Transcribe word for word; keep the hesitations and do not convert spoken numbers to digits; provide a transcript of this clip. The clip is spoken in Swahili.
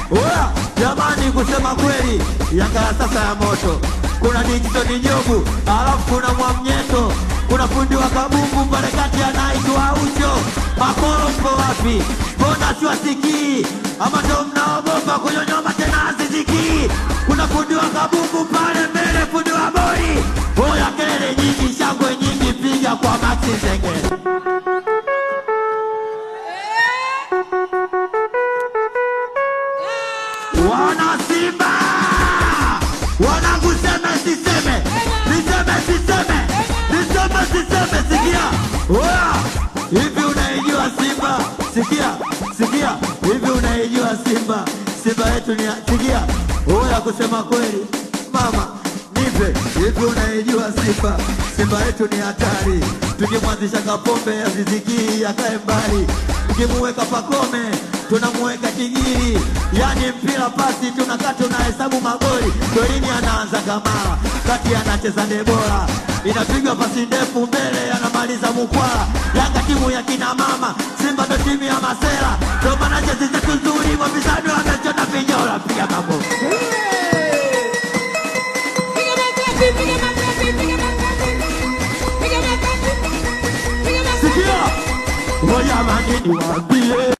Oya, jamani kusema kweli, Yanga ya sasa ya moto. Kuna Dickson Njogu, alafu kuna Mwamnyeto, kuna fundi wa kabumbu pale kati anaitwa Ucho. Makoro mko wapi? Mbona siwasikii? Ama ndo mnaogopa kunyonyoma tena aziziki? Kuna fundi wa kabumbu pale mbele, fundi wa bori. Oya kelele nyingi, shangwe nyingi, piga kwa Maxi Zenge. Wana Simba, wana kuseme siseme, niseme siseme, niseme siseme, sikia. Oya, hivi unaijua Simba? Sikia, sikia, hivi unaijua Simba? Simba yetu ni sikia. Oya kusema kweli, mama, nipe, hivi unaijua Simba? Simba yetu ni hatari. Tukimwanzisha Kapombe aziziki akae mbali. Tukimuweka Pakome tunamuweka Kigiri. Yani mpira pasi tunakata tunahesabu magoli. Golini anaanza Kamara, kati anacheza Debora. Inapigwa pasi ndefu mbele anamaliza Mukwala. Yanga timu ya kina mama, Simba ndo timu ya masela. Ndo maana jezi zetu nzuri, wapinzani wamechota vinyola. Piga mambo. Sikia, ngoja manini waambie.